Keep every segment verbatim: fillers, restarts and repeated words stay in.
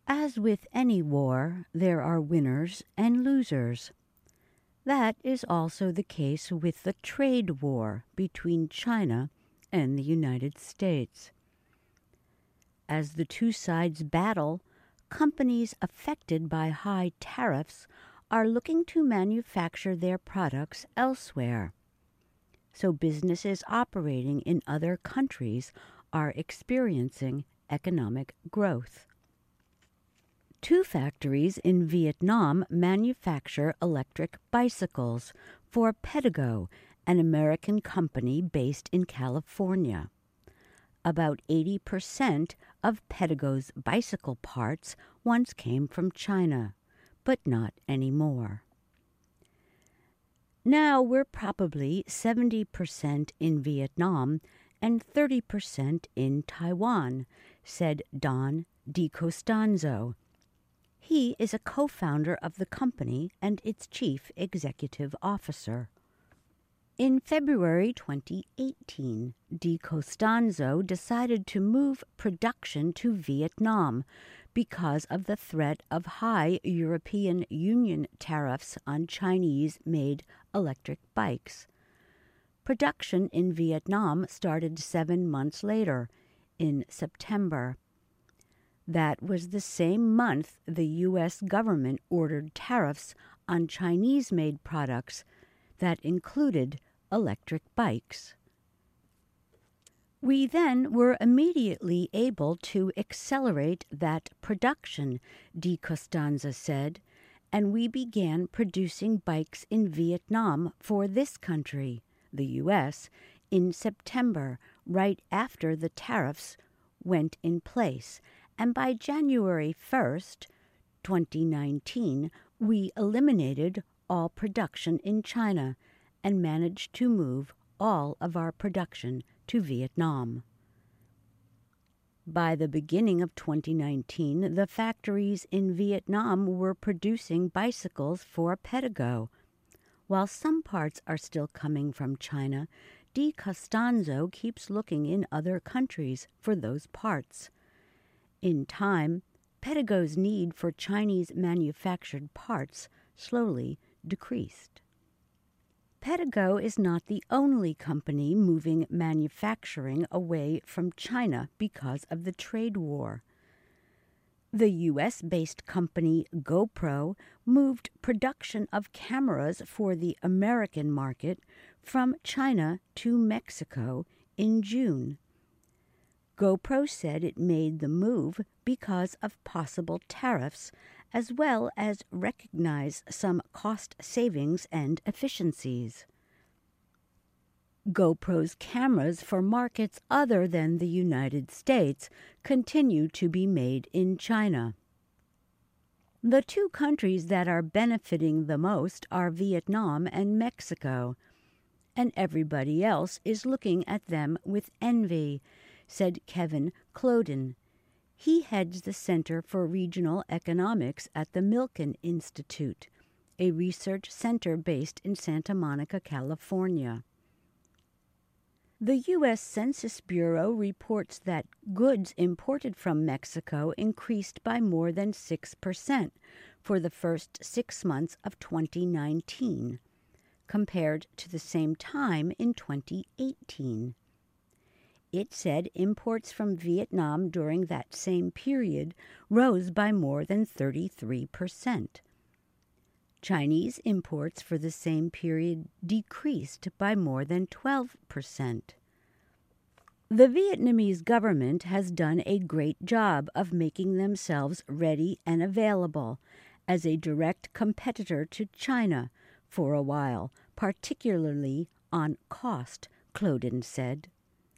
As with any war, there are winners and losers. That is also the case with the trade war between China and the United States. As the two sides battle, companies affected by high tariffs are looking to manufacture their products elsewhere. So businesses operating in other countries are experiencing economic growth. Two factories in Vietnam manufacture electric bicycles for Pedego, an American company based in California. About eighty percent of Pedego's bicycle parts once came from China, but not anymore. Now we're probably seventy percent in Vietnam and thirty percent in Taiwan, said Don DiCostanzo. He is a co-founder of the company and its chief executive officer. In February twenty eighteen, DiCostanzo decided to move production to Vietnam because of the threat of high European Union tariffs on Chinese-made electric bikes. Production in Vietnam started seven months later, in September. That was the same month the U S government ordered tariffs on Chinese-made products that included electric bikes. We then were immediately able to accelerate that production, DiCostanzo said, and we began producing bikes in Vietnam for this country, the U S, in September, right after the tariffs went in place. And by January first, twenty nineteen, we eliminated all production in China and managed to move all of our production to Vietnam. By the beginning of twenty nineteen, the factories in Vietnam were producing bicycles for Pedego. While some parts are still coming from China, DiCostanzo keeps looking in other countries for those parts. In time, Pedego's need for Chinese-manufactured parts slowly decreased. Pedego is not the only company moving manufacturing away from China because of the trade war. The U S-based company GoPro moved production of cameras for the American market from China to Mexico in June. GoPro said it made the move because of possible tariffs, as well as recognize some cost savings and efficiencies. GoPro's cameras for markets other than the United States continue to be made in China. The two countries that are benefiting the most are Vietnam and Mexico, and everybody else is looking at them with envy, said Kevin Cloden. He heads the Center for Regional Economics at the Milken Institute, a research center based in Santa Monica, California. The U S Census Bureau reports that goods imported from Mexico increased by more than six percent for the first six months of twenty nineteen, compared to the same time in twenty eighteen. It said imports from Vietnam during that same period rose by more than thirty-three percent. Chinese imports for the same period decreased by more than twelve percent. The Vietnamese government has done a great job of making themselves ready and available as a direct competitor to China for a while, particularly on cost, Cloden said.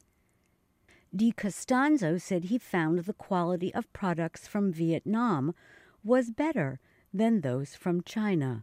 DiCostanzo said he found the quality of products from Vietnam was better than those from China.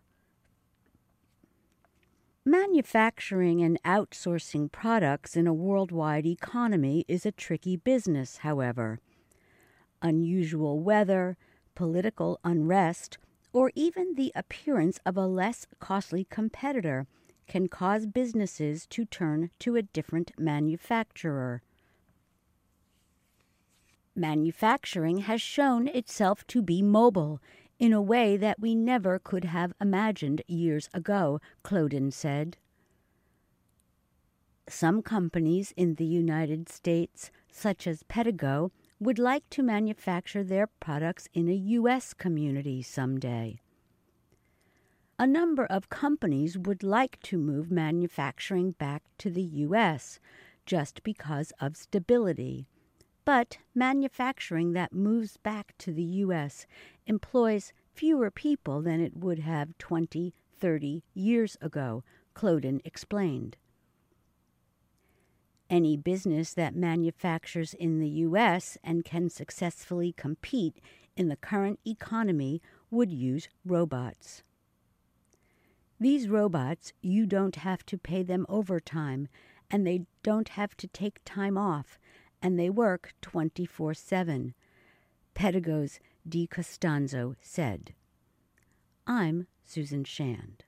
Manufacturing and outsourcing products in a worldwide economy is a tricky business, however. Unusual weather, political unrest, or even the appearance of a less costly competitor can cause businesses to turn to a different manufacturer. Manufacturing has shown itself to be mobile in a way that we never could have imagined years ago, Clodin said. Some companies in the United States, such as Pedigo, would like to manufacture their products in a U S community someday. A number of companies would like to move manufacturing back to the U S just because of stability. But manufacturing that moves back to the U S employs fewer people than it would have twenty, thirty years ago, Clodin explained. Any business that manufactures in the U S and can successfully compete in the current economy would use robots. These robots, you don't have to pay them overtime, and they don't have to take time off, and they work twenty-four seven, Pedigo's DeCostanzo said. I'm Susan Shand.